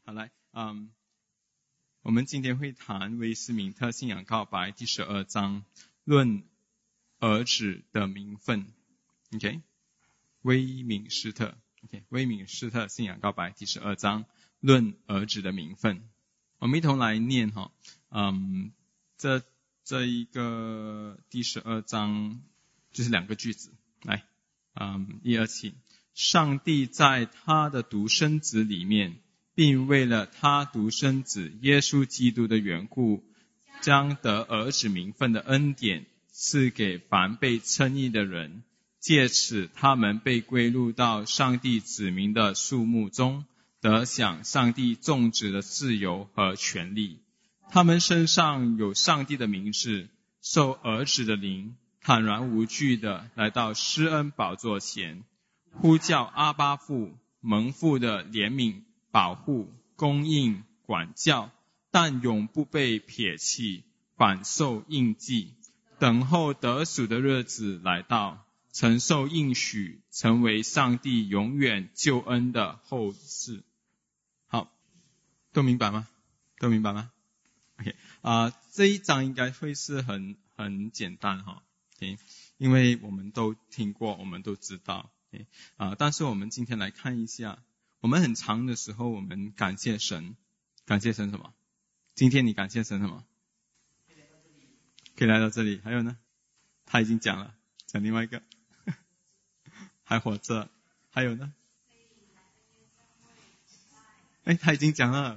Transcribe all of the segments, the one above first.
好来，我们今天会谈威斯敏特信仰告白第12章，论儿子的名分。OK， 威敏斯特信仰告白第12章，论儿子的名分。我们一同来念哈，这一个第12章就是2个句子，来，1、2、7。上帝在他的独生子里面，并为了他独生子耶稣基督的缘故，将得儿子名分的恩典赐给凡被称义的人，借此他们被归入到上帝子民的数目中，得享上帝种植的自由和权利。他们身上有上帝的名字，受儿子的灵，坦然无惧地来到施恩宝座前，呼叫阿爸父，蒙父的怜悯、保护、供应、管教，但永不被撇弃，反受印记，等候得赎的日子来到，承受应许，成为上帝永远救恩的后嗣。好，都明白吗？OK， 这一章应该会是很简单哈， okay， 因为我们都听过，我们都知道。但是我们今天来看一下，我们很长的时候我们感谢神什么？今天你感谢神什么？可以来到这里。还有呢？他已经讲了，讲另外一个还活着。还有呢？他已经讲了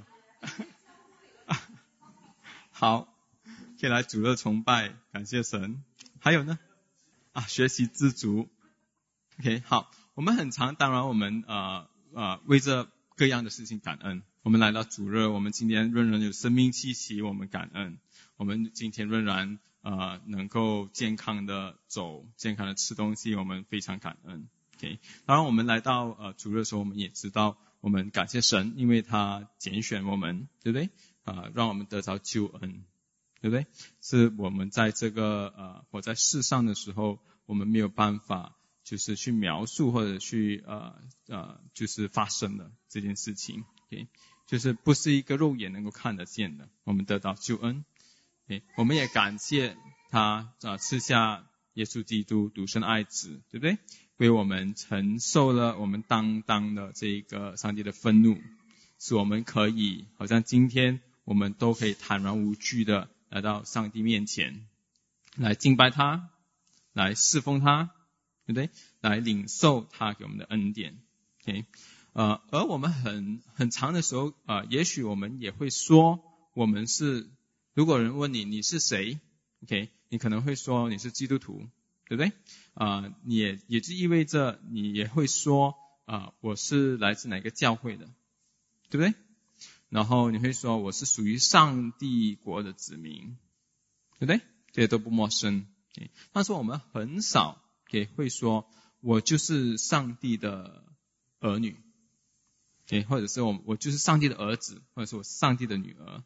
好，可以来主日崇拜，感谢神。还有呢？学习知足。OK， 好，我们很常，当然我们为这各样的事情感恩。我们来到主日，我们今天仍然有生命气息，我们感恩。我们今天仍然能够健康的走，健康的吃东西，我们非常感恩。OK， 当然我们来到主日的时候，我们也知道我们感谢神，因为他拣选我们，对不对？让我们得着救恩，对不对？是我们在这个活在世上的时候，我们没有办法就是去描述或者去就是发生的这件事情。Okay， 就是不是一个肉眼能够看得见的，我们得到救恩。Okay， 我们也感谢他赐下耶稣基督独生爱子，对不对？为我们承受了我们当的这个上帝的愤怒，使我们可以好像今天我们都可以坦然无惧的来到上帝面前，来敬拜他，来侍奉他，对不对？来领受他给我们的恩典。Okay， 而我们很长的时候也许我们也会说我们是，如果人问你是谁 ，OK， 你可能会说你是基督徒，对不对？你也就意味着你也会说我是来自哪个教会的，对不对？然后你会说我是属于上帝国的子民，对不对？这些都不陌生。Okay， 但是我们很少也会说我就是上帝的儿女，或者是我就是上帝的儿子，或者是我是上帝的女儿。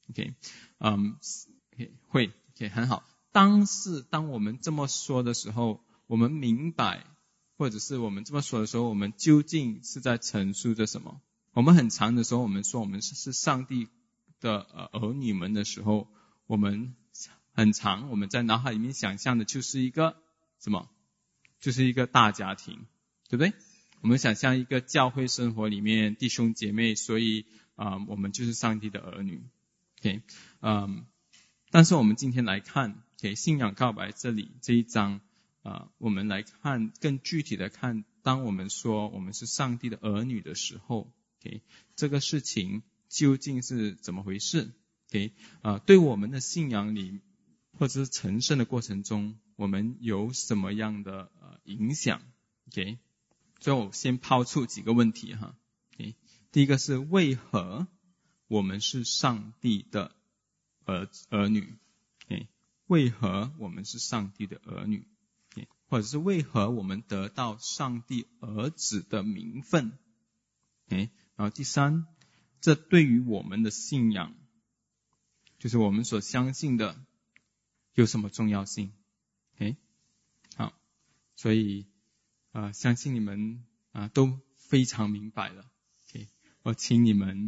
会很好。当我们这么说的时候，我们明白，或者是我们这么说的时候，我们究竟是在陈述着什么？我们很长的时候，我们说我们是上帝的儿女们的时候，我们很长，我们在脑海里面想象的就是一个什么？就是一个大家庭，对不对？我们想象一个教会生活里面弟兄姐妹，所以我们就是上帝的儿女。Okay， 但是我们今天来看信仰告白这一章我们来看更具体的看，当我们说我们是上帝的儿女的时候这个事情究竟是怎么回事？对我们的信仰里或者是成圣的过程中，我们有什么样的影响？所以我先抛出几个问题哈。第一个是为何我们是上帝的儿女？为何我们是上帝的儿女？或者是为何我们得到上帝儿子的名分？然后第三，这对于我们的信仰，就是我们所相信的有什么重要性？好，所以相信你们都非常明白了。我请你们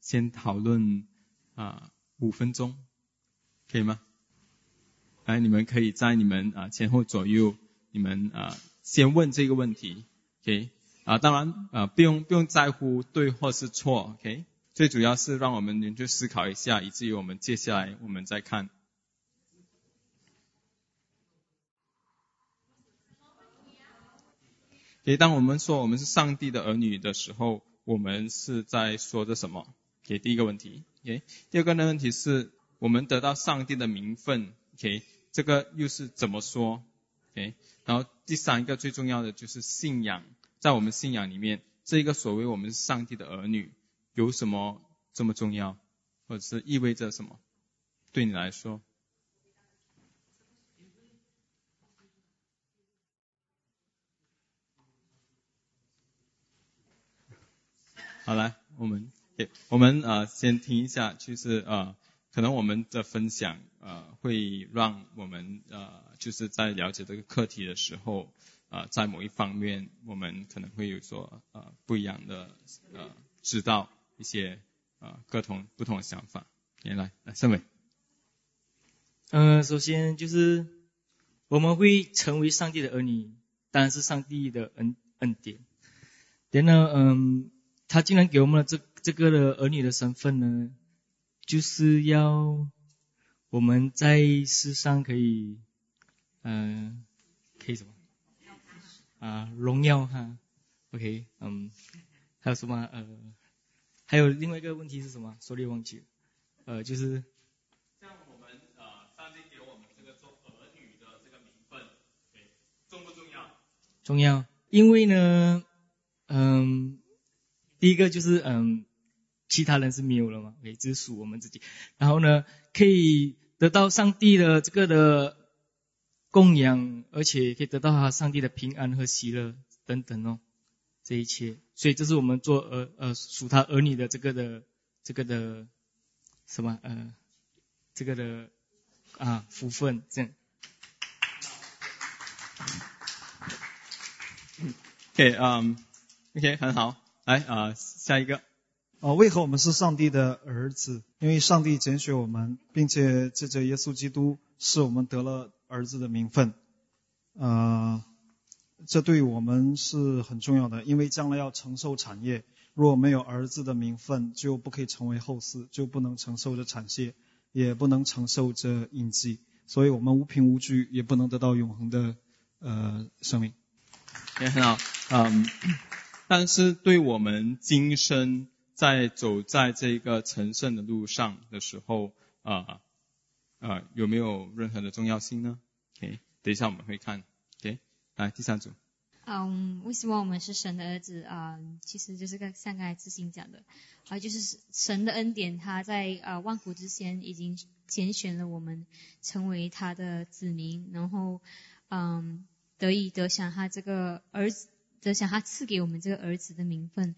先讨论5分钟，可以吗？来，你们可以在你们前后左右，你们先问这个问题 ，OK？ 当然不用在乎对或是错 ，OK？ 最主要是让我们去思考一下，以至于我们接下来我们再看。OK， 当我们说我们是上帝的儿女的时候，我们是在说着什么？ OK， 第一个问题 ，OK？ 第二个问题是我们得到上帝的名分 ，OK？ 这个又是怎么说 ？OK？ 然后第三个最重要的就是信仰，在我们信仰里面，这个所谓我们是上帝的儿女，有什么这么重要，或者是意味着什么？对你来说？好，来，我们先听一下，就是可能我们的分享会让我们就是在了解这个课题的时候在某一方面我们可能会有所不一样的知道一些不同的想法。来盛伟。 首先就是我们会成为上帝的儿女，当然是上帝的恩典。然后他竟然给我们了这个的儿女的身份呢，就是要我们在世上可以什么荣耀哈 OK 还有什么还有另外一个问题是什么？sorry忘记了就是像我们上帝给我们这个做儿女的这个名分重不重要？ 重要，因为呢第一个就是其他人是没有了嘛，只属我们自己。然后呢，可以得到上帝的这个的供养，而且可以得到他上帝的平安和喜乐等等这一切。所以这是我们做属他儿女的这个的什么这个的福分这样。 OK 很好。来下一个。 为何我们是上帝的儿子？因为上帝拣选我们，并且借着耶稣基督使我们得了儿子的名分。这对我们是很重要的，因为将来要承受产业，如果没有儿子的名分，就不可以成为后嗣，就不能承受这产业，也不能承受这印记，所以我们无凭无据，也不能得到永恒的生命。 也很好。但是对我们今生在走在这个成圣的路上的时候有没有任何的重要性呢？ OK， 等一下我们会看。 OK， 来第三组。 为什么我们是神的儿子其实就是像刚才志兴讲的就是神的恩典，他在万古之前已经拣选了我们成为他的子民，然后得享他这个儿子，得享他赐给我们这个儿子的名分。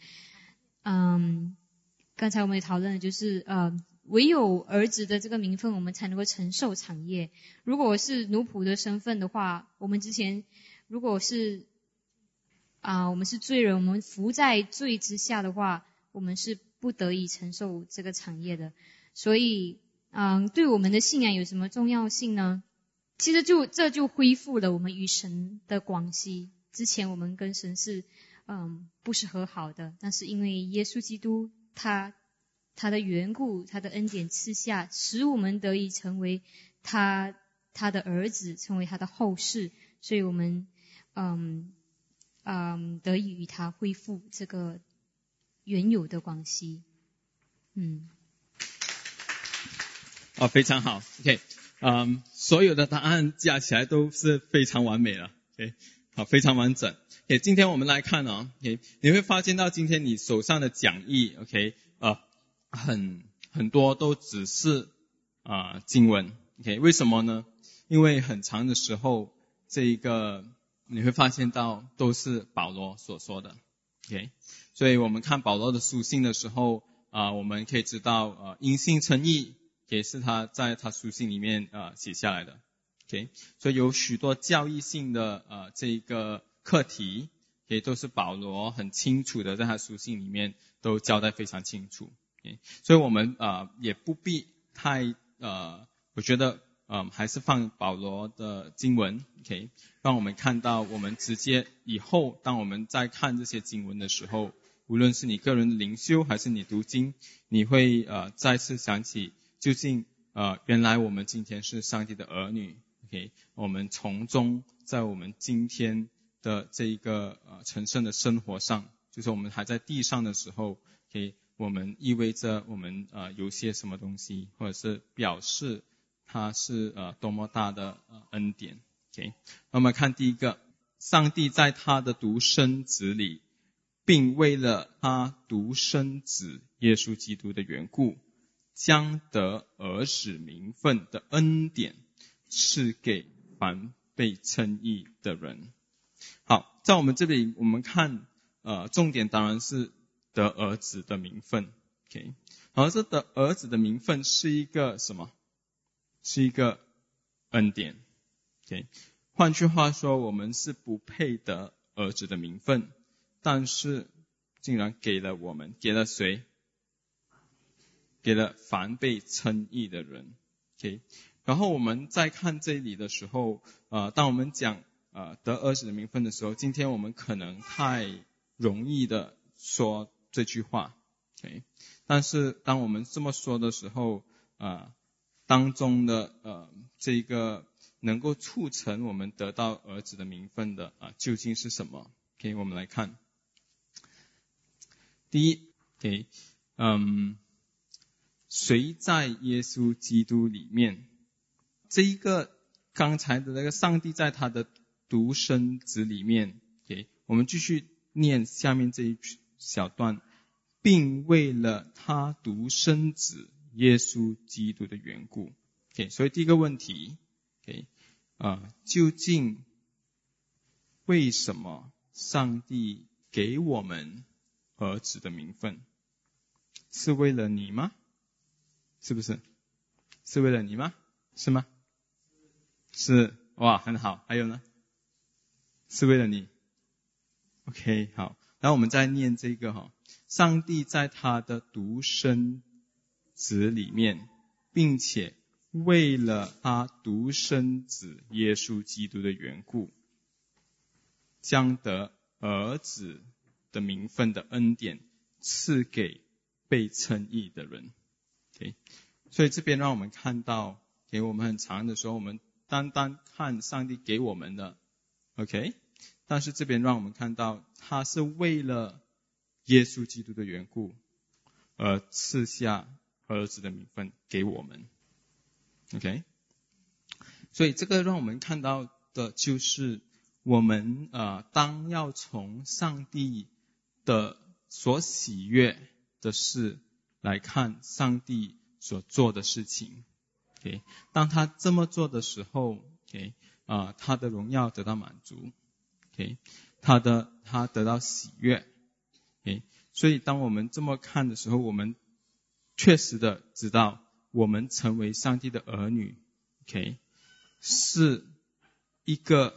刚才我们也讨论的就是唯有儿子的这个名分，我们才能够承受产业。如果是奴仆的身份的话，我们之前如果是我们是罪人，我们服在罪之下的话，我们是不得以承受这个产业的。所以对我们的信仰有什么重要性呢？其实这就恢复了我们与神的关系。之前我们跟神是不是和好的，但是因为耶稣基督他的缘故，他的恩典赐下，使我们得以成为他的儿子，成为他的后世，所以我们得以与他恢复这个原有的关系。 非常好。 OK， 所有的答案加起来都是非常完美了。 OK， 好，非常完整。OK， 今天我们来看OK， 你会发现到今天你手上的讲义 OK， 很多都只是经文。 OK， 为什么呢？因为很长的时候这一个你会发现到都是保罗所说的。 OK， 所以我们看保罗的书信的时候我们可以知道因信称义也是他在他书信里面写下来的。 OK， 所以有许多教义性的这一个课题也都是保罗很清楚的在他书信里面都交代非常清楚。 所以我们也不必太我觉得还是放保罗的经文 OK， 让我们看到我们直接以后当我们在看这些经文的时候，无论是你个人的灵修还是你读经，你会再次想起究竟原来我们今天是上帝的儿女 OK， 我们从中在我们今天的这一个成圣的生活上，就是我们还在地上的时候 OK， 我们意味着我们有些什么东西，或者是表示它是多么大的恩典 OK。 那我们看第一个，上帝在他的独生子里，并为了他独生子耶稣基督的缘故，将得儿子名分的恩典赐给凡被称义的人。好，在我们这里我们看重点当然是得儿子的名分 OK， 而这得儿子的名分是一个什么？是一个恩典 OK。 换句话说，我们是不配得儿子的名分，但是竟然给了我们，给了谁？给了凡被称义的人 OK。 然后我们在看这里的时候当我们讲得儿子的名分的时候，今天我们可能太容易的说这句话 OK， 但是当我们这么说的时候当中的这个能够促成我们得到儿子的名分的究竟是什么 OK， 我们来看。第一 OK， 谁在耶稣基督里面，这一个刚才的那个上帝在他的独生子里面 OK， 我们继续念下面这一小段，并为了他独生子耶稣基督的缘故 OK。 所以第一个问题 OK， 究竟为什么上帝给我们儿子的名分？是为了你吗？是不是？是为了你吗？是吗？是，哇，很好。还有呢？是为了你 OK。 好，然后我们再念这个上帝在他的独生子里面，并且为了他独生子耶稣基督的缘故，将得儿子的名分的恩典赐给被称义的人 OK。 所以这边让我们看到给我们很长的时候，我们单单看上帝给我们的 OK， 但是这边让我们看到他是为了耶稣基督的缘故而赐下儿子的名分给我们 OK。 所以这个让我们看到的就是我们当要从上帝的所喜悦的事来看上帝所做的事情 OK， 当他这么做的时候 OK， 他的荣耀得到满足 OK， 他得到喜悦 OK。 所以当我们这么看的时候，我们确实的知道我们成为上帝的儿女 OK， 是一个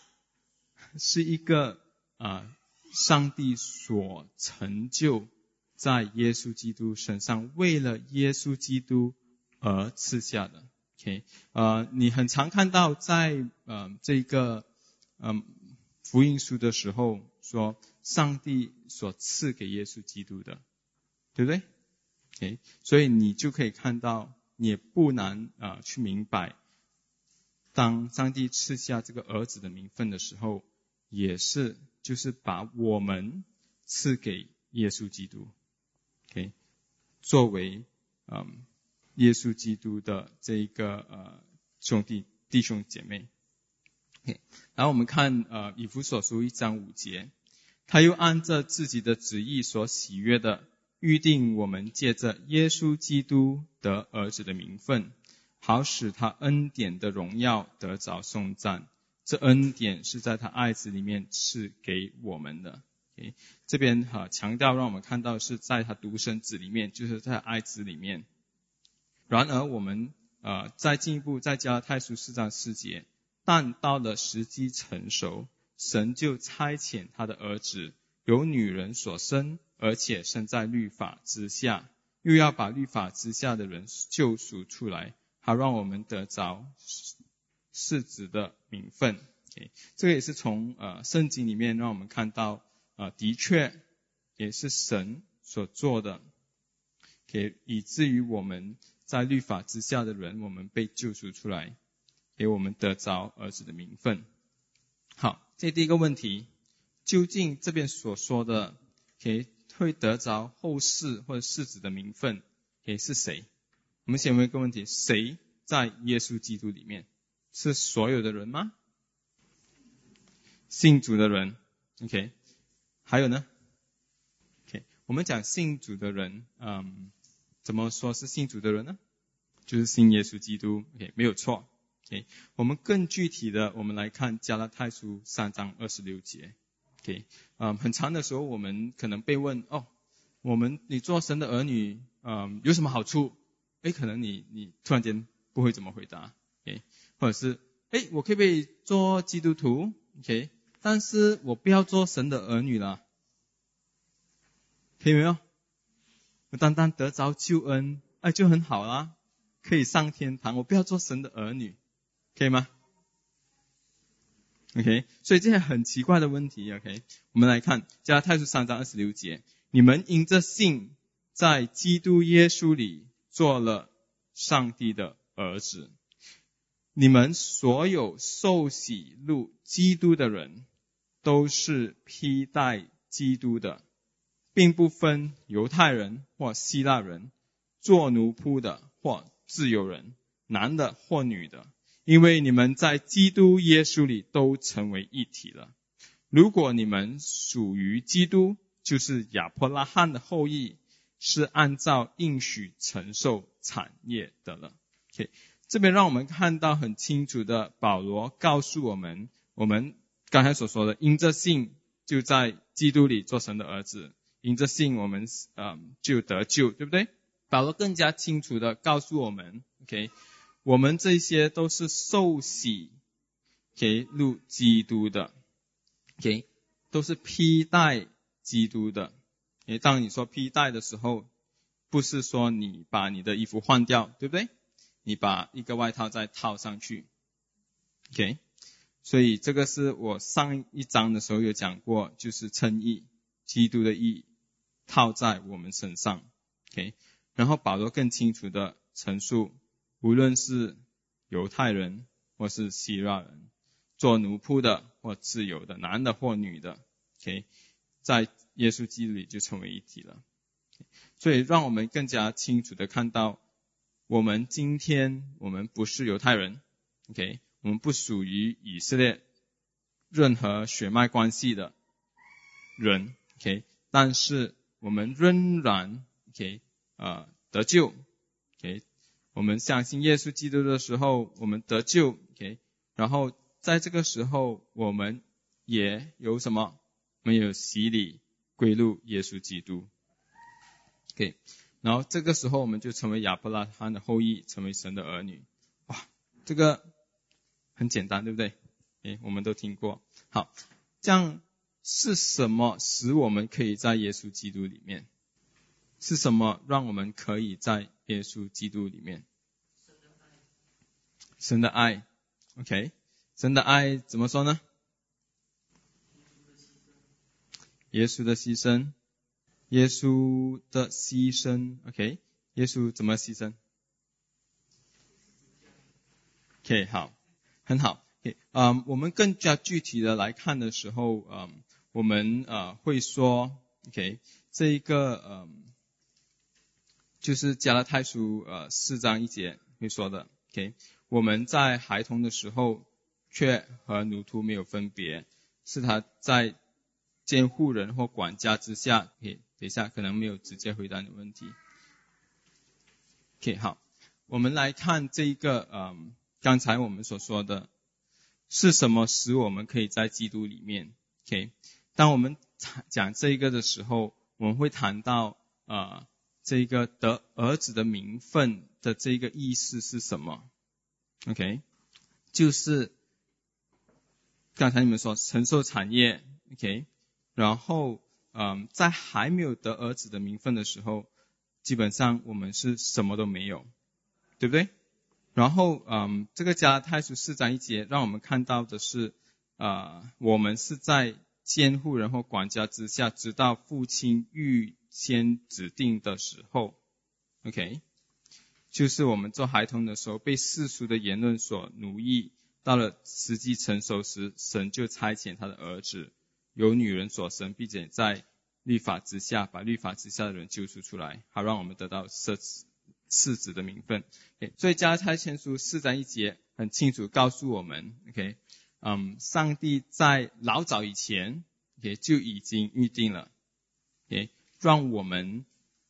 上帝所成就在耶稣基督身上，为了耶稣基督而赐下的 OK。 你很常看到在这个福音书的时候说上帝所赐给耶稣基督的，对不对 OK， 所以你就可以看到，你也不难去明白，当上帝赐下这个儿子的名分的时候，也是就是把我们赐给耶稣基督 OK， 作为耶稣基督的这一个弟兄姐妹 OK。 然后我们看以弗所书1章5节，他又按着自己的旨意所喜悦的，预定我们借着耶稣基督得儿子的名分，好使他恩典的荣耀得着颂赞。这恩典是在他爱子里面赐给我们的 OK。 这边强调让我们看到是在他独生子里面，就是在爱子里面。然而我们再进一步在加拉太书4章4节，但到了时机成熟，神就差遣他的儿子，由女人所生，而且生在律法之下， 又要把律法之下的人救赎出来，好让我们得着世子的名分。这个也是从圣经里面让我们看到的确也是神所做的，以至于我们在律法之下的人，我们被救赎出来，给我们得着儿子的名分。好，这第一个问题，究竟这边所说的会得着后世或者世子的名分是谁？我们先问一个问题，谁在耶稣基督里面？是所有的人吗？信主的人。 OK， 还有呢？ OK， 我们讲信主的人，怎么说是信主的人呢？就是信耶稣基督。 OK， 没有错。OK， 我们更具体的，我们来看加拉太书3章26节。OK， 很长的时候我们可能被问，你做神的儿女有什么好处？可能你突然间不会怎么回答。OK， 或者是我可不可以做基督徒？ OK， 但是我不要做神的儿女了，可以没有？我单单得着救恩就很好啦，可以上天堂，我不要做神的儿女，可以吗？ OK， 所以这些很奇怪的问题。 OK， 我们来看加拉太书3章26节，你们因着信在基督耶稣里做了上帝的儿子，你们所有受洗入基督的人都是披戴基督的，并不分犹太人或希腊人，做奴仆的或自由人，男的或女的，因为你们在基督耶稣里都成为一体了。如果你们属于基督，就是亚伯拉罕的后裔，是按照应许承受产业的了。 OK， 这边让我们看到很清楚的，保罗告诉我们刚才所说的因着信就在基督里做神的儿子，因着信我们就得救，对不对？保罗更加清楚的告诉我们 OK， 我们这些都是受洗入基督的 OK， 都是披戴基督的。当你说披戴的时候，不是说你把你的衣服换掉，对不对？你把一个外套再套上去。 OK， 所以这个是我上一章的时候有讲过，就是称义，基督的义套在我们身上。 OK， 然后保罗更清楚的陈述，无论是犹太人或是希腊人，做奴仆的或自由的，男的或女的 OK， 在耶稣基督里就成为一体了。所以让我们更加清楚的看到，我们今天我们不是犹太人 OK， 我们不属于以色列任何血脉关系的人 OK， 但是我们仍然 OK， 得救 OK， 我们相信耶稣基督的时候我们得救 OK， 然后在这个时候我们也有什么？我们有洗礼归入耶稣基督 OK， 然后这个时候我们就成为亚伯拉罕的后裔，成为神的儿女。哇，这个很简单，对不对？我们都听过。好，这样是什么使我们可以在耶稣基督里面？是什么让我们可以在耶稣基督里面？神的爱 OK， 神的爱怎么说呢？耶稣的牺牲，耶稣的牺牲 OK， 耶稣怎么牺牲 OK， 好，很好。我们更加具体的来看的时候，我们会说 OK， 这一个就是加拉太书4章1节会说的 OK， 我们在孩童的时候却和奴仆没有分别，是他在监护人或管家之下。等一下可能没有直接回答你的问题。OK， 好，我们来看这一个刚才我们所说的是什么使我们可以在基督里面 OK， 当我们讲这一个的时候，我们会谈到这个得儿子的名分的这个意思是什么 OK， 就是刚才你们说承受产业 OK， 然后在还没有得儿子的名分的时候， 基本上我们是什么都没有，对不对？然后这个加拉太书4章1节让我们看到的是我们是在监护人或管家之下，直到父亲预先指定的时候 OK， 就是我们做孩童的时候被世俗的言论所奴役，到了时机成熟时，神就差遣他的儿子由女人所生，并且在律法之下把律法之下的人救赎出来，好让我们得到世子的名分。所以加拉太书4章1节很清楚告诉我们 OK， 上帝在老早以前就已经预定了让我们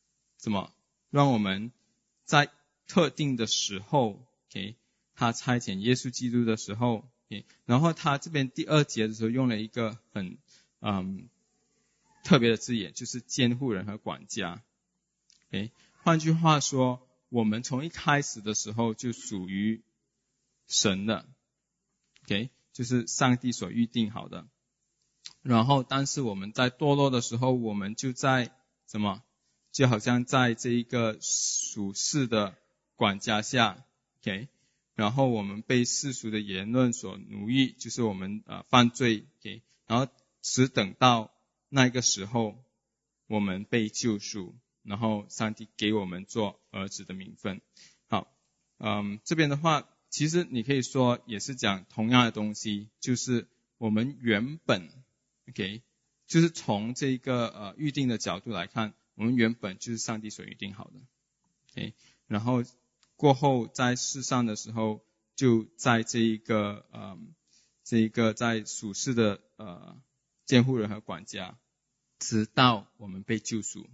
在特定的时候他差遣耶稣基督的时候然后他这边第2节的时候用了一个很特别的字眼，就是监护人和管家。换句话说，我们从一开始的时候就属于神的就是上帝所预定好的。然后但是我们在堕落的时候，我们就在就好像在这一个属世的管家下然后我们被世俗的言论所奴役，就是我们犯罪然后只等到那个时候我们被救赎，然后上帝给我们做儿子的名分。好，这边的话其实你可以说也是讲同样的东西，就是我们原本就是从这个预定的角度来看，我们原本就是上帝所预定好的然后过后在世上的时候，就在这一个在属世的监护人和管家，直到我们被救赎。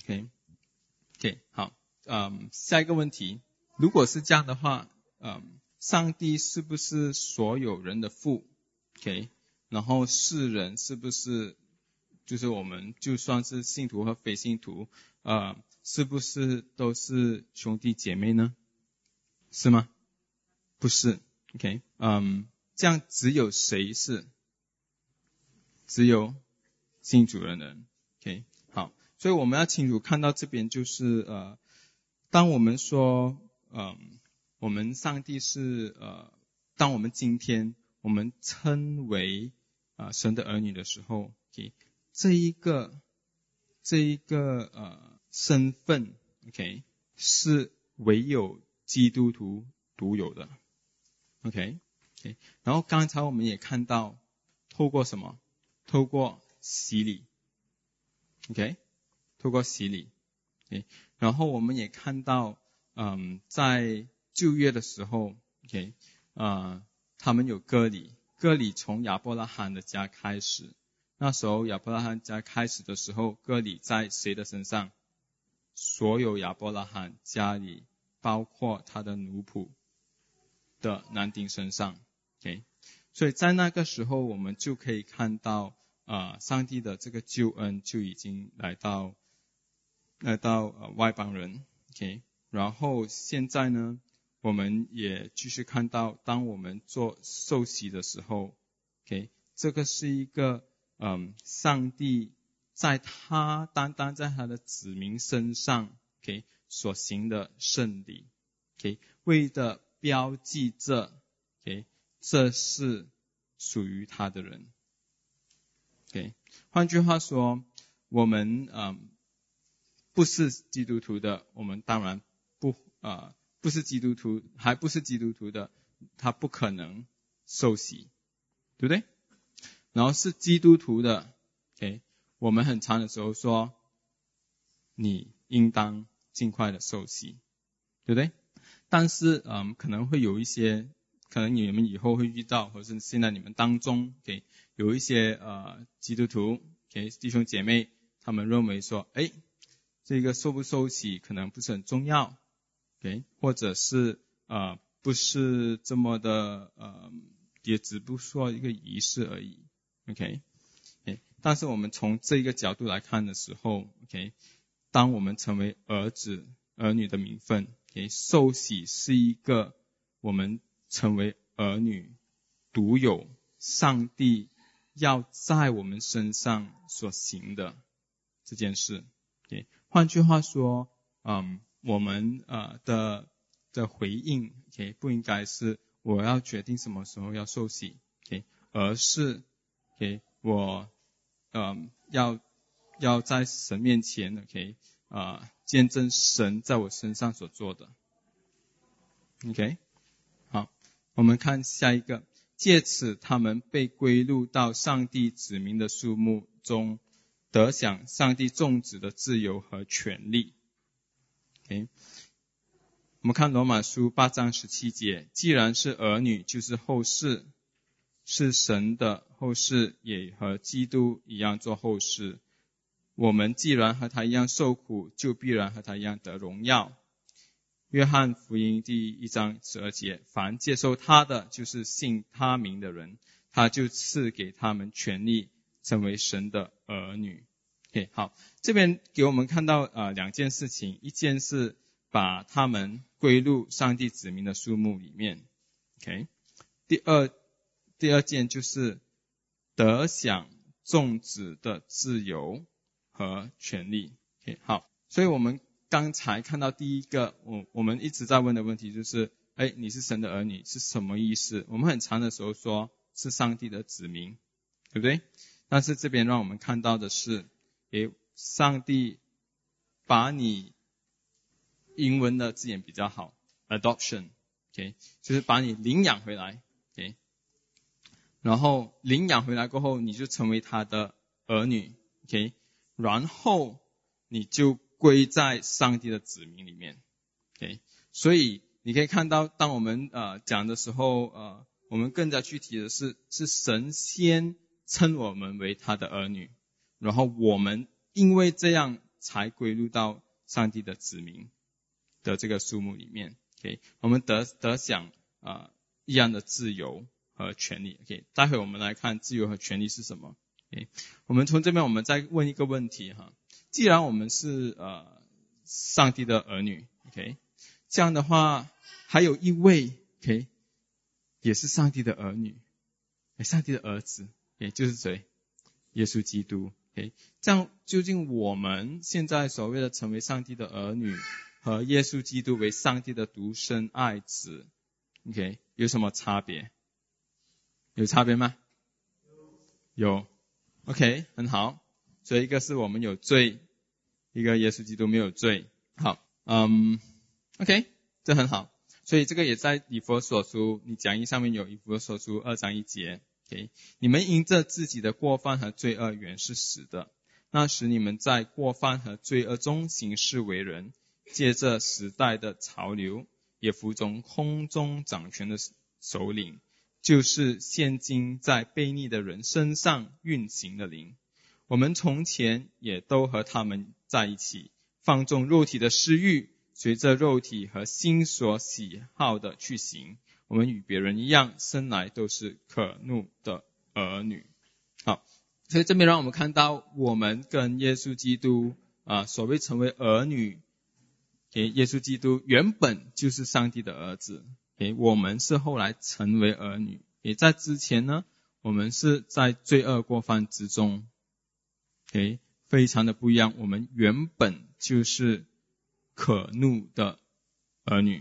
好，下一个问题，如果是这样的话，上帝是不是所有人的父然后世人是不是就是我们就算是信徒和非信徒是不是都是兄弟姐妹呢？是吗？不是。这样只有谁是？只有信主的人。好，所以我们要清楚看到这边就是当我们说我们上帝是当我们今天我们称为神的儿女的时候这一个身份是唯有基督徒独有的。然后刚才我们也看到透过什么？透过洗礼。透过洗礼。然后我们也看到在旧约的时候他们有割礼，割礼从亚伯拉罕的家开始。那时候亚伯拉罕家开始的时候，割礼在谁的身上？所有亚伯拉罕家里包括他的奴仆的男丁身上。所以在那个时候我们就可以看到上帝的这个救恩就已经来到外邦人。然后现在呢，我们也继续看到当我们做受洗的时候这个是一个上帝在他单单在他的子民身上所行的圣礼为的标记着这是属于他的人。换句话说，我们不是基督徒的，我们当然不是基督徒，还不是基督徒的，他不可能受洗，对不对？然后是基督徒的我们很常的时候说你应当尽快的受洗，对不对？但是可能会有一些，可能你们以后会遇到，或是现在你们当中有一些基督徒弟兄姐妹，他们认为说这个受不受洗可能不是很重要或者是不是这么的也只不说一个仪式而已但是我们从这个角度来看的时候当我们成为儿子儿女的名分受洗是一个我们成为儿女独有上帝要在我们身上所行的这件事换句话说我们的回应 ，OK， 不应该是我要决定什么时候要受洗 ，OK， 而是 OK 我要在神面前 ，OK， 见证神在我身上所做的 ，OK， 好，我们看下一个，借此他们被归入到上帝子民的数目中，得享上帝种植的自由和权利。OK， 我们看罗马书8章17节，既然是儿女，就是后世，是神的后世，也和基督一样做后世。我们既然和他一样受苦，就必然和他一样得荣耀。约翰福音第1章12节，凡接受他的，就是信他名的人，他就赐给他们权利，成为神的儿女。OK， 好，这边给我们看到两件事情，一件是把他们归入上帝子民的数目里面 ，OK， 第二件就是得享种植的自由和权利。OK， 好，所以我们刚才看到第一个我们一直在问的问题就是你是神的儿女是什么意思？我们很长的时候说是上帝的子民，对不对？但是这边让我们看到的是上帝把你英文的字眼比较好 adoption， OK， 就是把你领养回来 OK， 然后领养回来过后你就成为他的儿女 OK， 然后你就归在上帝的子民里面 OK， 所以你可以看到当我们讲的时候我们更加具体的是神先称我们为他的儿女，然后我们因为这样才归入到上帝的子民的这个数目里面 OK， 我们得享一样的自由和权利 OK， 待会我们来看自由和权利是什么 OK， 我们从这边我们再问一个问题哈，既然我们是上帝的儿女 OK， 这样的话还有一位 OK 也是上帝的儿女上帝的儿子就是谁？耶稣基督 OK， 这样究竟我们现在所谓的成为上帝的儿女和耶稣基督为上帝的独生爱子 OK 有什么差别？有差别吗？有 OK 很好，所以一个是我们有罪，一个耶稣基督没有罪。好OK 这很好，所以这个也在以弗所书，你讲义上面有以弗所书2章1节Okay， 你们因着自己的过犯和罪恶原是死的，那时你们在过犯和罪恶中行事为人，借着时代的潮流，也服从空中掌权的首领，就是现今在悖逆的人身上运行的灵。我们从前也都和他们在一起，放纵肉体的私欲，随着肉体和心所喜好的去行。我们与别人一样，生来都是可怒的儿女。好，所以这边让我们看到我们跟耶稣基督所谓成为儿女耶稣基督原本就是上帝的儿子我们是后来成为儿女在之前呢我们是在罪恶过犯之中非常的不一样，我们原本就是可怒的儿女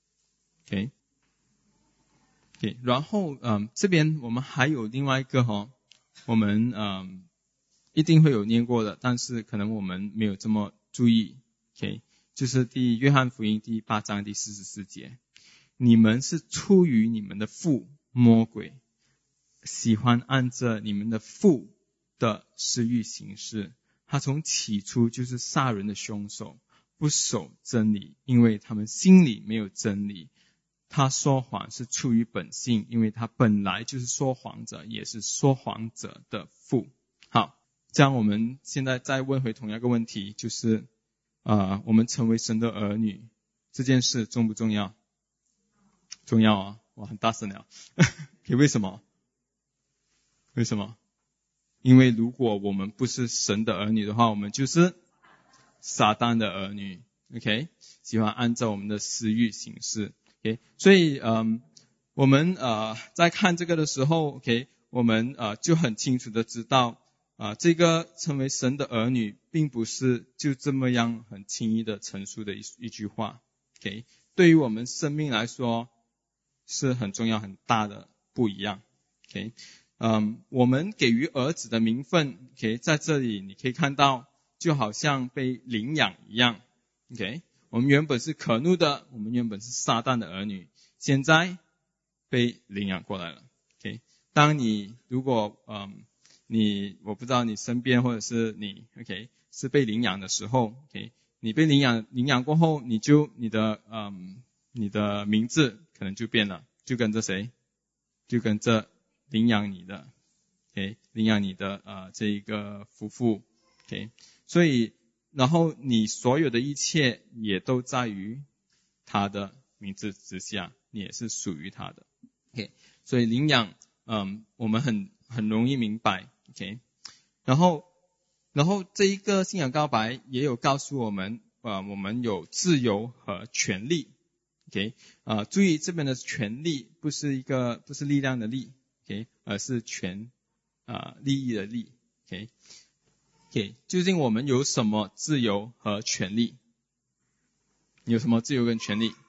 然后这边我们还有另外一个我们一定会有念过的，但是可能我们没有这么注意就是约翰福音第8章第44节，你们是出于你们的父魔鬼，喜欢按着你们的父的私欲行事，他从起初就是杀人的凶手，不守真理，因为他们心里没有真理。他说谎是出于本性，因为他本来就是说谎者，也是说谎者的父。好，这样我们现在再问回同样一个问题，就是我们成为神的儿女这件事重不重要？重要啊！哇，很大声了。为什么？为什么？因为如果我们不是神的儿女的话，我们就是撒旦的儿女 OK， 喜欢按照我们的私欲行事OK， 所以我们在看这个的时候 OK， 我们就很清楚的知道这个成为神的儿女并不是就这么样很轻易的陈述的一句话。OK， 对于我们生命来说是很重要很大的不一样。OK， 我们给予儿子的名分 OK， 在这里你可以看到就好像被领养一样。OK， 我们原本是可怒的，我们原本是撒旦的儿女，现在被领养过来了。OK， 当你如果我不知道你身边或者是你 OK 是被领养的时候 OK， 你被领养过后，你的名字可能就变了，就跟着谁？就跟着领养你的 OK， 领养你的这一个夫妇 OK， 所以然后你所有的一切也都在于他的名字之下，你也是属于他的。OK， 所以领养我们很容易明白。OK， 然后这一个信仰告白也有告诉我们我们有自由和权利。OK， 注意这边的权利不是力量的力 OK， 而是利益的利。 OK， 究竟我们有什么自由和权利？有什么自由跟权利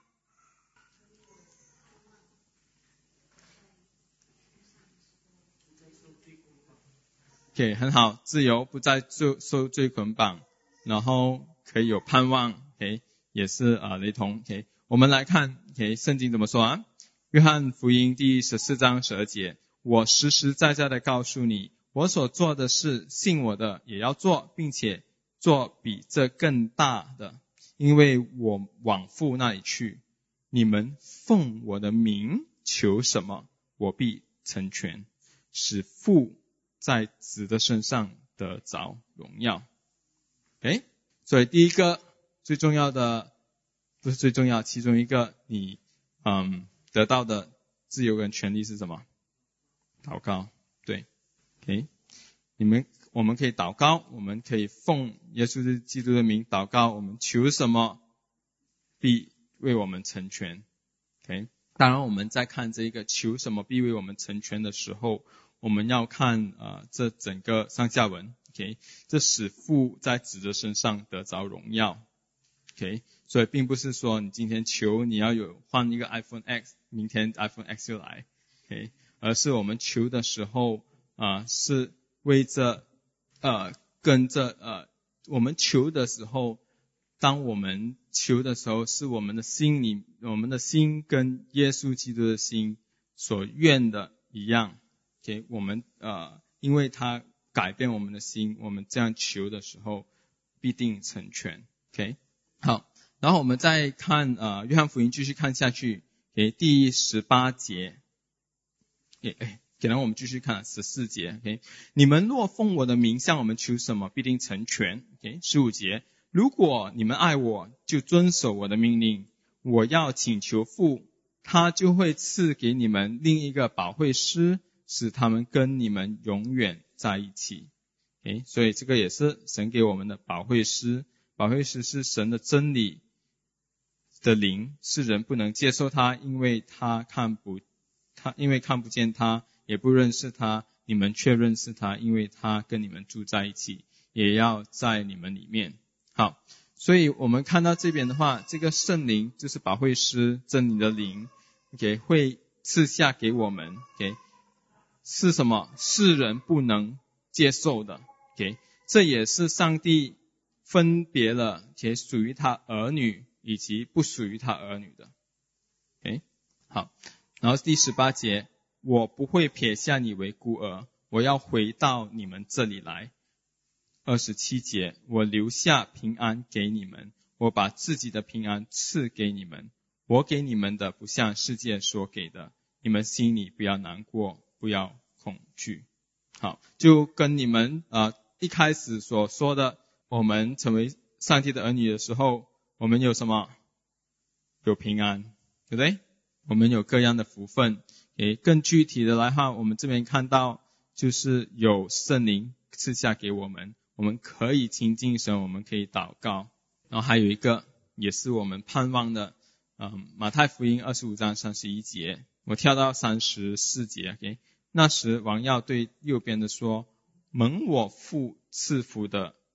？OK， 很好，自由不再受罪捆绑，然后可以有盼望 OK， 也是雷同 OK。 我们来看 OK， 圣经怎么说啊？约翰福音第14章12节，我实实在在的告诉你，我所做的事信我的也要做，并且做比这更大的，因为我往父那里去。你们奉我的名求什么，我必成全，使父在子的身上得着荣耀。OK， 所以第一个最重要的，不是最重要，其中一个你得到的自由跟权利是什么？祷告。对 OK， 我们可以祷告，我们可以奉耶稣基督的名祷告，我们求什么必为我们成全。 OK， 当然我们在看这个求什么必为我们成全的时候，我们要看这整个上下文 OK， 这使父在子的身上得着荣耀。 OK， 所以并不是说你今天求你要换一个 iPhone X， 明天 iPhone X 就来 OK， 而是我们求的时候是为着跟着我们求的时候，当我们求的时候是我们的心跟耶稣基督的心所愿的一样。Okay， 我们因为他改变我们的心，我们这样求的时候必定成全。 OK， 好，然后我们再看约翰福音继续看下去 OK， 第18节可能我们继续看14节 OK， 你们若奉我的名向我们求什么，必定成全。 OK， 15节，如果你们爱我，就遵守我的命令，我要请求父，他就会赐给你们另一个保惠师，使他们跟你们永远在一起。 OK， 所以这个也是神给我们的保惠师。保惠师是神的真理的灵，世人不能接受他，因为看不见他，也不认识他，你们却认识他，因为他跟你们住在一起，也要在你们里面。好，所以我们看到这边的话，这个圣灵就是保惠师，真理的灵 OK， 会赐下给我们 OK， 是什么？世人不能接受的 OK， 这也是上帝分别了且属于他儿女以及不属于他儿女的 OK。 好，然后第18节，我不会撇下你为孤儿，我要回到你们这里来。27节，我留下平安给你们，我把自己的平安赐给你们，我给你们的不像世界所给的，你们心里不要难过，不要恐惧。好，就跟你们一开始所说的，我们成为上帝的儿女的时候，我们有什么？有平安，对不对？我们有各样的福分。更具体的来话，我们这边看到就是有圣灵赐下给我们，我们可以亲近神，我们可以祷告。然后还有一个也是我们盼望的马太福音25章31节，我跳到34节 OK， 那时王要对右边的说，蒙我父赐福的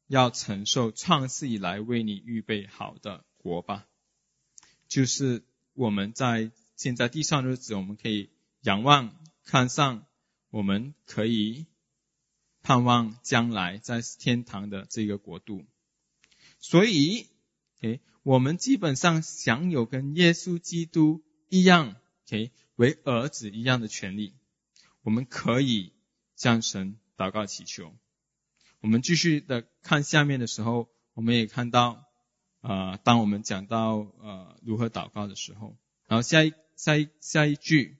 要承受创世以来为你预备好的国吧。就是我们在现在地上的日子，我们可以仰望看上，我们可以盼望将来在天堂的这个国度。所以我们基本上享有跟耶稣基督一样为儿子一样的权利。我们可以向神祷告祈求。我们继续的看下面的时候，我们也看到当我们讲到如何祷告的时候，然后下一句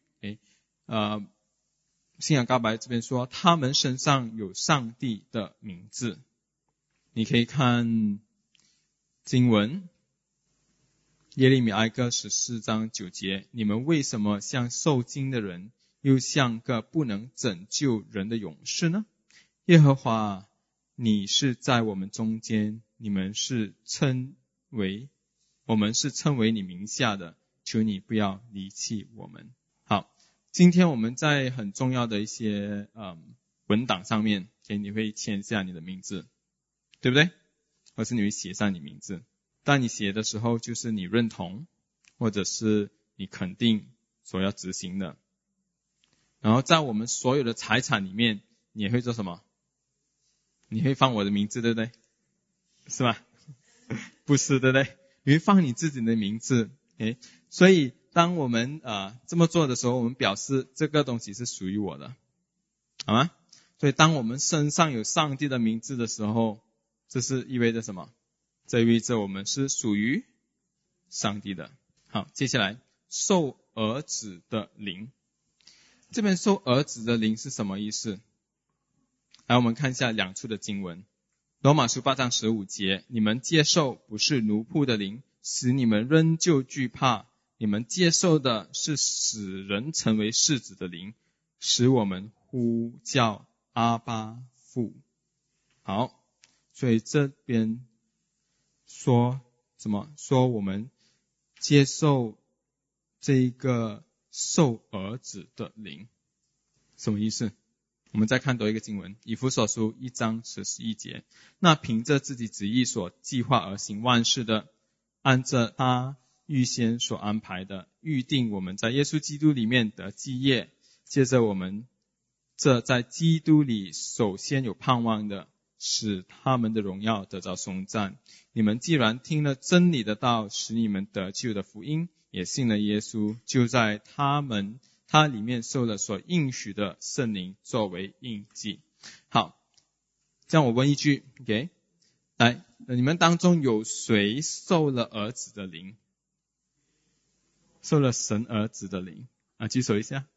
信仰告白这边说他们身上有上帝的名字。你可以看经文耶利米哀歌14章9节，你们为什么像受惊的人，又像个不能拯救人的勇士呢？耶和华，你是在我们中间，我们是称为你名下的，求你不要离弃我们。好，今天我们在很重要的一些文档上面你会签下你的名字，对不对？或是你会写上你名字。当你写的时候，就是你认同或者是你肯定所要执行的。然后在我们所有的财产里面，你也会做什么？你会放我的名字，对不对？是吧？不是，对不对？你会放你自己的名字。所以当我们这么做的时候，我们表示这个东西是属于我的，好吗？所以当我们身上有上帝的名字的时候，这是意味着什么？这意味着我们是属于上帝的。好，接下来受儿子的灵。这边受儿子的灵是什么意思？来，我们看一下两处的经文。罗马书8章15节，你们接受不是奴仆的灵，使你们仍旧惧怕，你们接受的是使人成为世子的灵，使我们呼叫阿爸父。好，所以这边说什么？说我们接受这一个受儿子的灵，什么意思？我们再看多一个经文，以弗所书1章11节，那凭着自己旨意所计划而行万事的，按着他预先所安排的，预定我们在耶稣基督里面得基业，接着我们这在基督里首先有盼望的，使他们的荣耀得着颂赞。你们既然听了真理的道，使你们得救的福音，也信了耶稣，就在他里面受了所应许的圣灵作为印记。好，这样我问一句 OK， 来，你们当中有谁受了儿子的灵？受了神儿子的灵举手一下。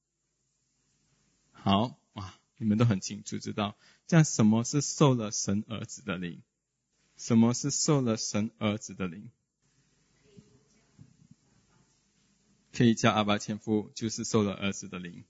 好，哇，你们都很清楚知道，这样什么是受了神儿子的灵？什么是受了神儿子的灵？可以叫阿爸天父，就是受了儿子的灵，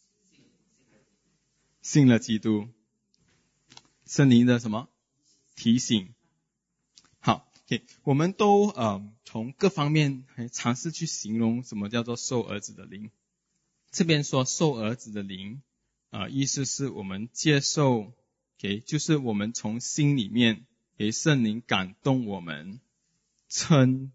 信了基督，圣灵的什么提醒。好，我们都从各方面尝试去形容什么叫做受儿子的灵。这边说受儿子的灵意思是我们接受就是我们从心里面给圣灵感动我们，称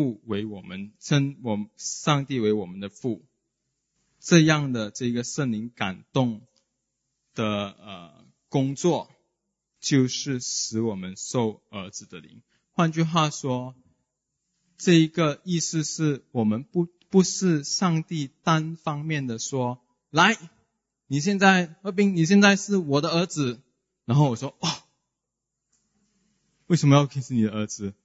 上帝为我们的父，这样的这个圣灵感动的工作，就是使我们受儿子的灵。换句话说，这一个意思是我们不是上帝单方面的说，来，你现在二斌，你现在是我的儿子，然后我说为什么要是你的儿子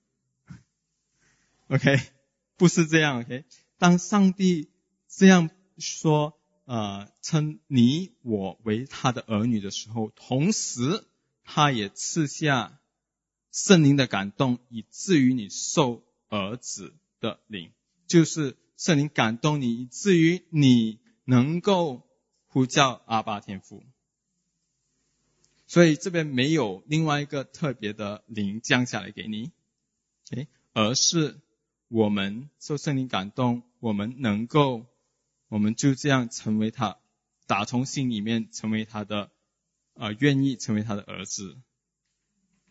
？OK， 不是这样 OK。当上帝这样说称你我为他的儿女的时候，同时他也赐下圣灵的感动，以至于你受儿子的灵，就是圣灵感动你，以至于你能够呼叫阿爸天父。所以这边没有另外一个特别的灵降下来给你而是我们受圣灵感动，我们就这样成为他，打从心里面成为他的愿意成为他的儿子。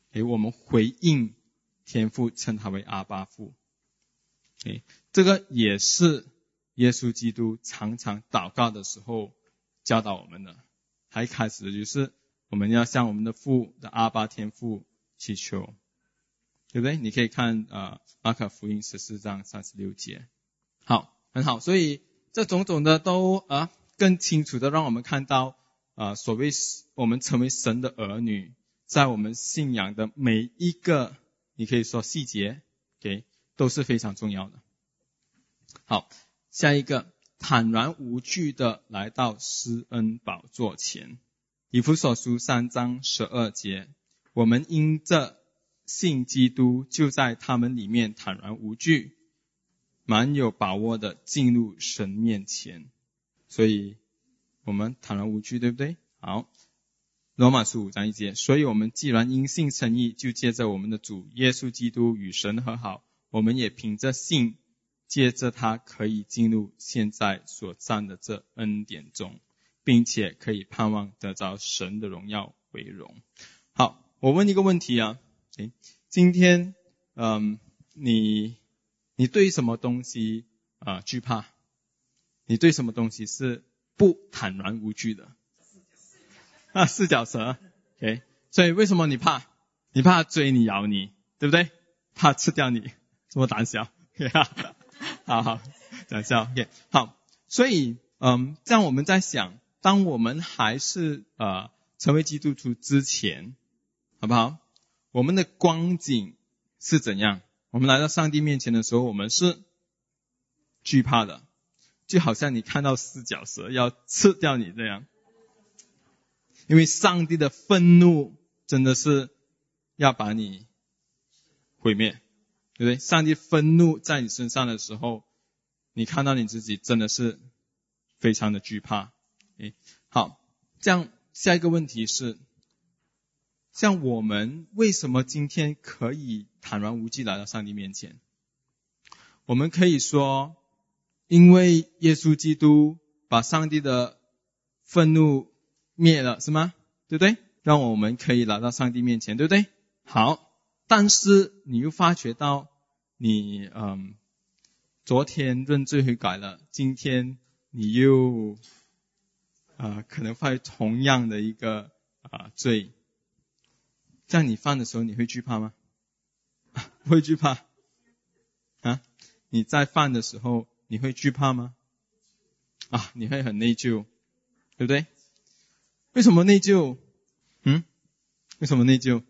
我们回应天父，称他为阿爸父。这个也是耶稣基督常常祷告的时候教导我们的。他一开始就是我们要向我们的父的阿爸天父祈求，对不对？你可以看马可福音14章36节。好，很好。所以这种种的都更清楚的让我们看到所谓我们成为神的儿女，在我们信仰的每一个你可以说细节都是非常重要的。好，下一个，坦然无惧的来到施恩宝座前。以弗所书3章12节，我们因着信基督，就在他们里面坦然无惧，蛮有把握的进入神面前。所以我们坦然无惧，对不对？好，罗马书5章1节，所以我们既然因信称义，就借着我们的主耶稣基督与神和好，我们也凭着信借着他可以进入现在所占的这恩典中，并且可以盼望得着神的荣耀为荣。好，我问一个问题今天你对什么东西惧怕？你对什么东西是不坦然无惧的？四脚蛇。所以为什么你怕？你怕追你咬你，对不对？怕吃掉你，这么胆小。好，胆小。好，所以这样我们在想，当我们还是成为基督徒之前，好不好？我们的光景是怎样？我们来到上帝面前的时候，我们是惧怕的，就好像你看到四脚蛇要吃掉你这样。因为上帝的愤怒真的是要把你毁灭，对不对？上帝愤怒在你身上的时候，你看到你自己真的是非常的惧怕。好，这样下一个问题是，像我们为什么今天可以坦然无惧来到上帝面前？我们可以说，因为耶稣基督把上帝的愤怒灭了，是吗？对不对？让我们可以来到上帝面前，对不对？好，但是你又发觉到你昨天认罪悔改了，今天你又可能犯同样的一个罪，这样你犯的时候你会惧怕吗？不会惧怕你在犯的时候你会惧怕吗？你会很内疚，对不对？为什么内疚？为什么内疚？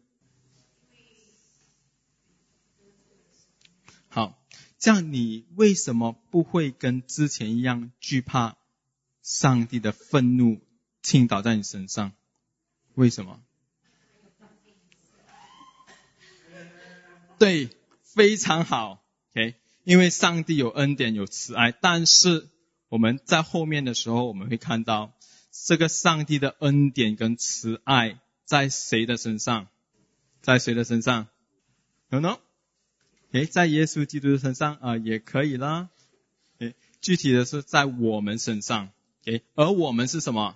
好，这样你为什么不会跟之前一样惧怕上帝的愤怒倾倒在你身上？为什么？对，非常好。因为上帝有恩典有慈爱，但是我们在后面的时候我们会看到这个上帝的恩典跟慈爱在谁的身上？在谁的身上？ No？ 在耶稣基督的身上也可以啦。具体的是在我们身上。而我们是什么？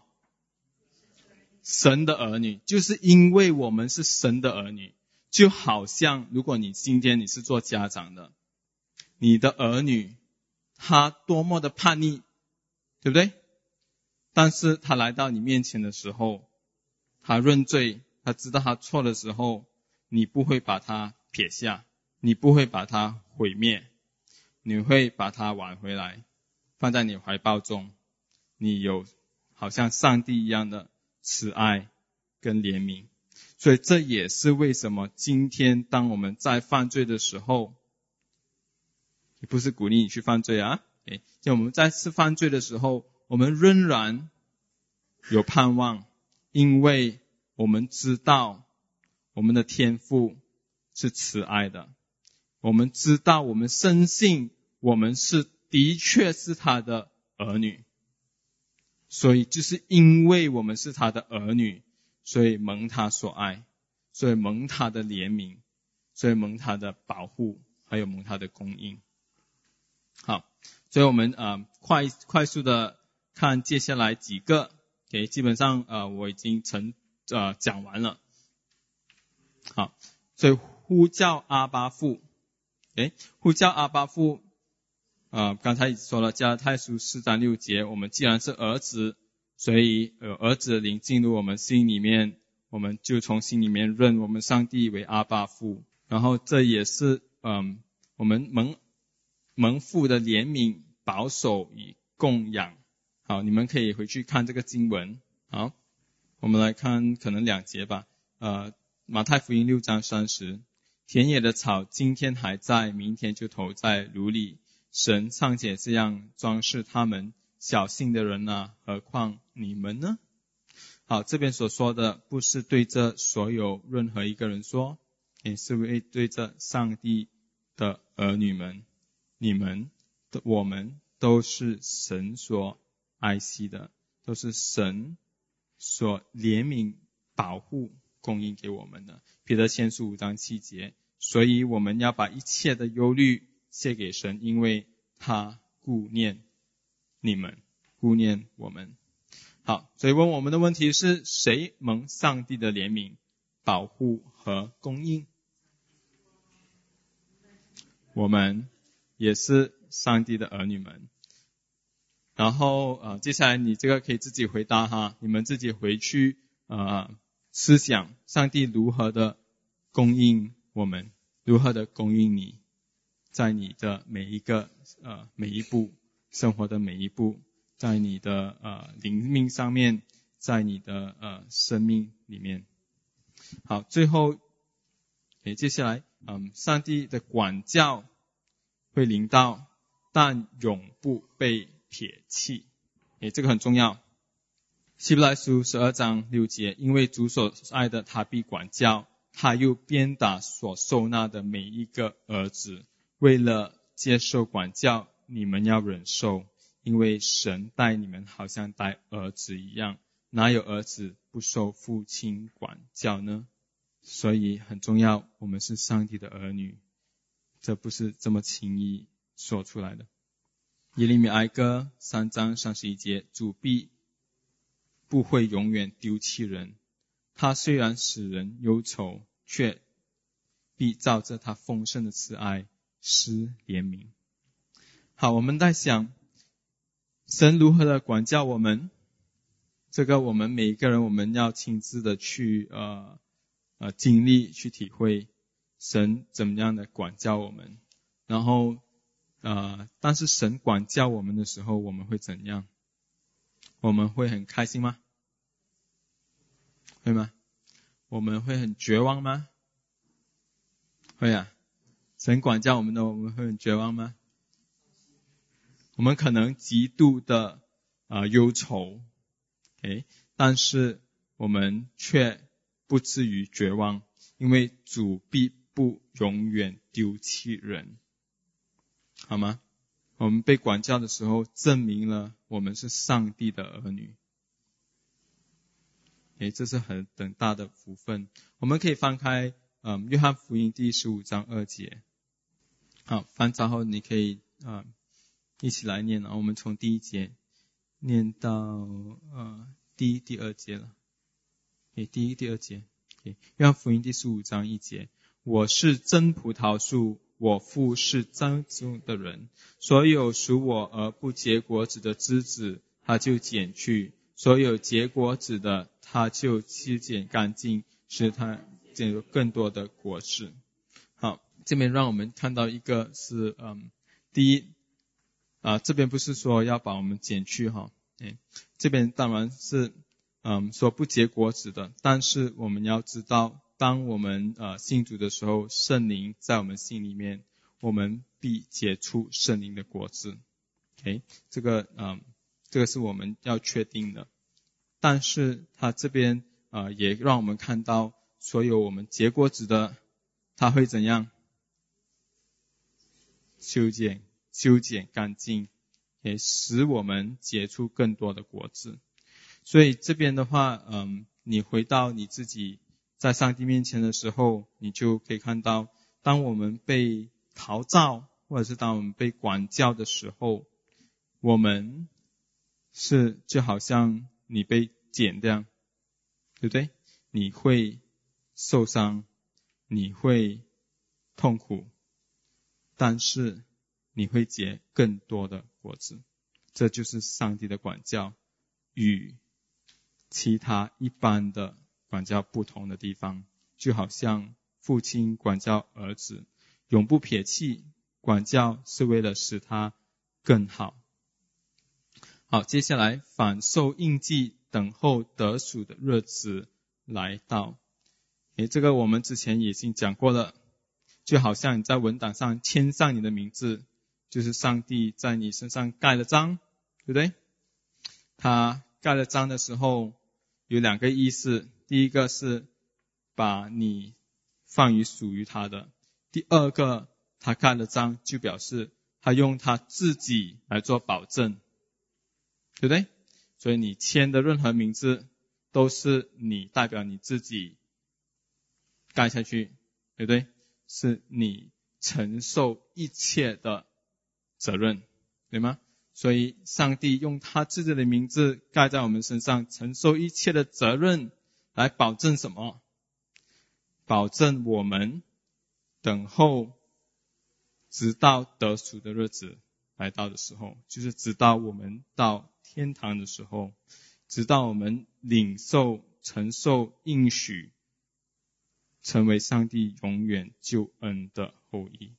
神的儿女。就是因为我们是神的儿女，就好像如果你今天你是做家长的，你的儿女他多么的叛逆，对不对？但是他来到你面前的时候，他认罪，他知道他错的时候，你不会把他撇下，你不会把他毁灭，你会把他挽回来，放在你怀抱中。你有好像上帝一样的慈爱跟怜悯。所以这也是为什么今天当我们在犯罪的时候，也不是鼓励你去犯罪就我们在次犯罪的时候，我们仍然有盼望，因为我们知道我们的天父是慈爱的，我们知道我们深信我们是的确是他的儿女，所以就是因为我们是他的儿女，所以蒙他所爱，所以蒙他的怜悯，所以蒙他的保护，还有蒙他的供应。好，所以我们快速的看接下来几个基本上我已经讲完了。好， 所以呼叫阿爸父，呼叫阿爸父，刚才说了加拉太书4章6节，我们既然是儿子，所以儿子的灵进入我们心里面，我们就从心里面认我们上帝为阿爸父，然后这也是我们蒙父的怜悯、保守与供养。好，你们可以回去看这个经文。好，我们来看可能2节吧。马太福音6章30，田野的草今天还在，明天就投在炉里，神尚且这样装饰他们，小信的人啊，何况你们呢？好，这边所说的不是对着所有任何一个人说，也是对着上帝的儿女们，你们我们都是神所爱惜的，都是神所怜悯、保护、供应给我们的。彼得前书5章7节，所以我们要把一切的忧虑卸给神，因为他顾念你们，顾念我们。好，所以问我们的问题是，谁蒙上帝的怜悯、保护和供应？我们也是上帝的儿女们。然后接下来你这个可以自己回答哈，你们自己回去思想上帝如何的供应我们，如何的供应你，在你的每一步生活的每一步，在你的灵命上面，在你的生命里面。好，最后接下来上帝的管教会临到，但永不被撇弃。这个很重要。希伯来书12章6节，因为主所爱的他必管教，他又鞭打所受纳的每一个儿子。为了接受管教，你们要忍受，因为神待你们好像待儿子一样，哪有儿子不受父亲管教呢？所以很重要，我们是上帝的儿女，这不是这么轻易说出来的。耶利米哀歌3章31节，主必不会永远丢弃人，他虽然使人忧愁，却必照着他丰盛的慈爱施怜悯。好，我们在想神如何的管教我们，这个我们每一个人我们要亲自的去经历，去体会神怎么样的管教我们。然后但是神管教我们的时候，我们会怎样？我们会很开心吗？会吗？我们会很绝望吗？会啊。神管教我们的，我们会很绝望吗？我们可能极度的忧愁，但是我们却不至于绝望，因为主必不永远丢弃人，好吗？我们被管教的时候，证明了我们是上帝的儿女。这是很大的福分。我们可以翻开约翰福音第15章2节。好，翻查后你可以一起来念，然后我们从第1节念到第2节了。第2节。约翰福音第15章1节，我是真葡萄树，我父是栽种的人，所有属我而不结果子的枝子，他就剪去；所有结果子的，他就去剪干净，使他结有更多的果子。好，这边让我们看到一个是第一这边不是说要把我们剪去哈，这边当然是说不结果子的，但是我们要知道，当我们信主的时候，圣灵在我们心里面，我们必结出圣灵的果子。这个是我们要确定的。但是他这边也让我们看到，所有我们结果子的，他会怎样？修剪干净，也使我们结出更多的果子。所以这边的话你回到你自己在上帝面前的时候，你就可以看到，当我们被陶造，或者是当我们被管教的时候，我们是就好像你被剪这样，对不对？你会受伤， 你会痛苦，但是你会结更多的果子。这就是上帝的管教与其他一般的管教不同的地方，就好像父亲管教儿子，永不撇弃，管教是为了使他更好。好，接下来反受印记，等候得赎的日子来到。这个我们之前已经讲过了，就好像你在文档上签上你的名字，就是上帝在你身上盖了章，对不对？他盖了章的时候有两个意思，第一个是把你放于属于他的，第二个他盖了章就表示他用他自己来做保证，对不对？所以你签的任何名字都是你代表你自己盖下去，对不对？是你承受一切的责任，对吗？所以上帝用他自己的名字盖在我们身上，承受一切的责任，来保证什么？保证我们等候直到得赎的日子来到的时候，就是直到我们到天堂的时候，直到我们领受承受应许，成为上帝永远救恩的后裔。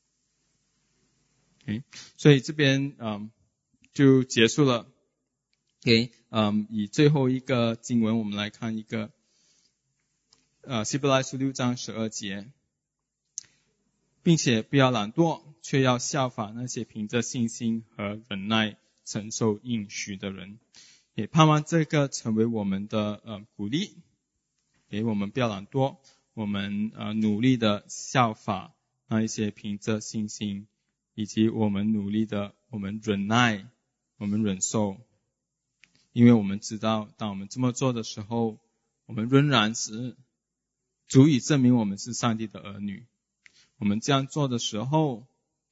所以这边就结束了。以最后一个经文我们来看一个希伯来书6章12节，并且不要懒惰，却要效法那些凭着信心和忍耐承受应许的人。也盼望这个成为我们的鼓励，给我们不要懒惰，我们努力的效法那一些凭着信心，以及我们努力的我们忍耐，我们忍受，因为我们知道当我们这么做的时候，我们仍然是足以证明我们是上帝的儿女。我们这样做的时候，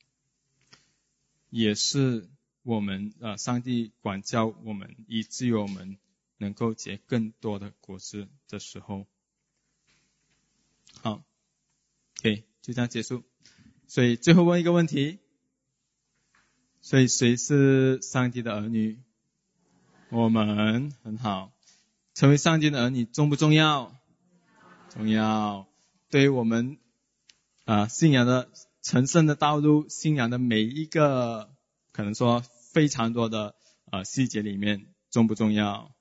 也是我们上帝管教我们，以至于我们能够结更多的果子的时候。好，就这样结束。所以最后问一个问题，所以谁是上帝的儿女？我们，很好。成为上帝的儿女重不重要？重要。对于我们信仰的成圣的道路，信仰的每一个可能说非常多的细节里面，重不重要？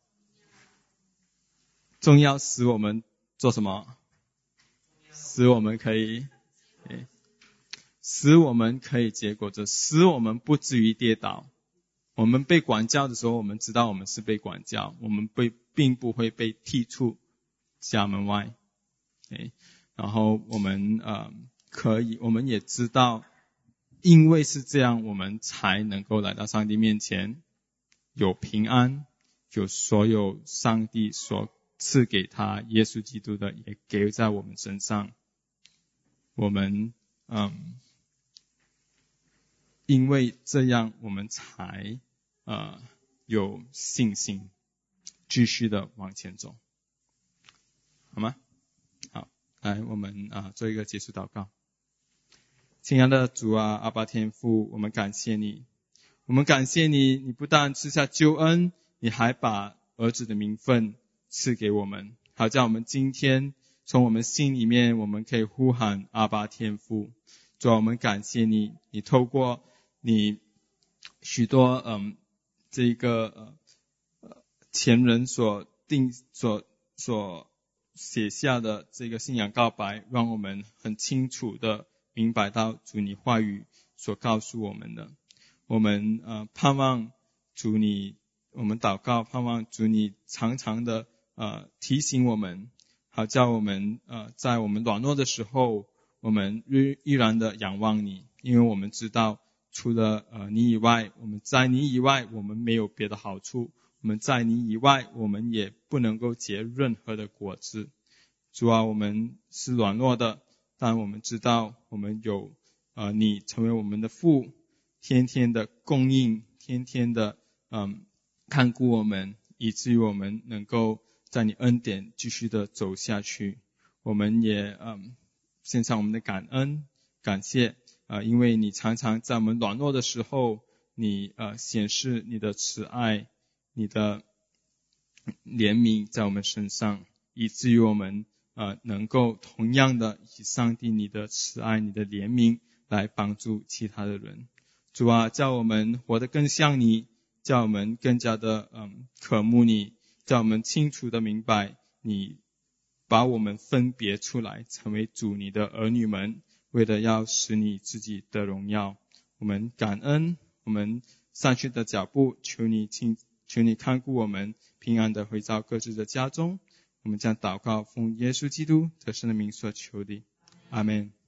重要使我们做什么？使我们可以结果子，使我们不至于跌倒。我们被管教的时候，我们知道我们是被管教，我们并不会被踢出家门外。然后我们我们也知道，因为是这样，我们才能够来到上帝面前，有平安，有所有上帝所赐给他耶稣基督的也给在我们身上。我们因为这样我们才有信心继续的往前走，好吗？好，来我们做一个结束祷告。亲爱的主啊，阿爸天父，我们感谢你，你不但赐下救恩，你还把儿子的名分赐给我们，好叫我们今天从我们心里面我们可以呼喊阿爸天父。主啊，我们感谢你，你透过你许多这个前人所写下的这个信仰告白，让我们很清楚的明白到主你话语所告诉我们的。我们盼望主你，我们祷告盼望主你常常的提醒我们，好叫我们在我们软弱的时候，我们依然的仰望你，因为我们知道除了你以外，我们在你以外我们没有别的好处，我们在你以外我们也不能够结任何的果子。主啊，我们是软弱的，但我们知道我们有你成为我们的父，天天的供应，天天的看顾我们，以至于我们能够在你恩典继续的走下去。我们也献上我们的感恩感谢因为你常常在我们软弱的时候，你显示你的慈爱，你的怜悯在我们身上，以至于我们能够同样的以上帝你的慈爱你的怜悯来帮助其他的人。主啊，叫我们活得更像你，叫我们更加的渴慕你，叫我们清楚的明白你把我们分别出来成为主你的儿女们，为了要使你自己的荣耀。我们感恩我们上去的脚步，求你看顾我们平安的回到各自的家中。我们将祷告奉耶稣基督得胜的名所求的，阿们。